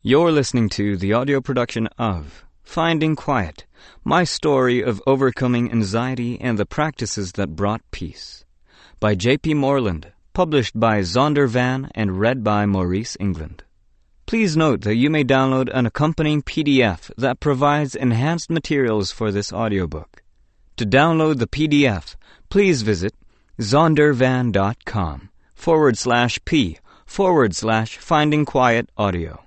You're listening to the audio production of Finding Quiet, my story of overcoming anxiety and the practices that brought peace, by J.P. Moreland, published by Zondervan and read by Maurice England. Please note that you may download an accompanying PDF that provides enhanced materials for this audiobook. To download the PDF, please visit zondervan.com/p/Finding Quiet Audio.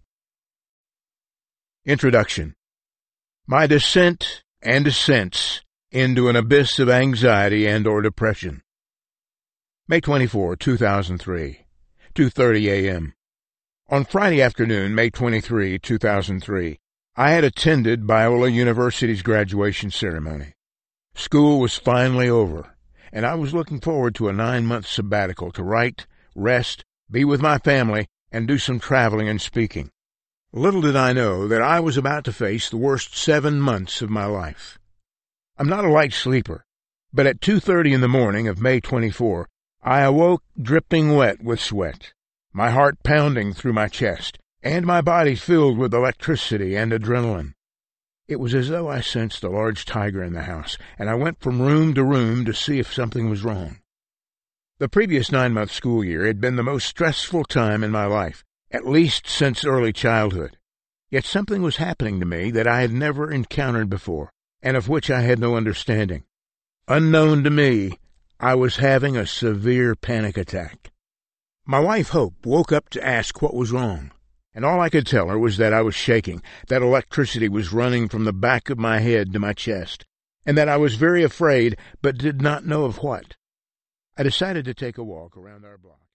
Introduction. My descent and descents into an abyss of anxiety and or depression. May 24, 2003, 2:30 a.m. On Friday afternoon, May 23, 2003, I had attended Biola University's graduation ceremony. School was finally over, and I was looking forward to a 9-month sabbatical to write, rest, be with my family, and do some traveling and speaking. Little did I know that I was about to face the worst 7 months of my life. I'm not a light sleeper, but at 2:30 in the morning of May 24, I awoke dripping wet with sweat, my heart pounding through my chest, and my body filled with electricity and adrenaline. It was as though I sensed a large tiger in the house, and I went from room to room to see if something was wrong. The previous 9-month school year had been the most stressful time in my life, at least since early childhood. Yet something was happening to me that I had never encountered before, and of which I had no understanding. Unknown to me, I was having a severe panic attack. My wife, Hope, woke up to ask what was wrong, and all I could tell her was that I was shaking, that electricity was running from the back of my head to my chest, and that I was very afraid but did not know of what. I decided to take a walk around our block.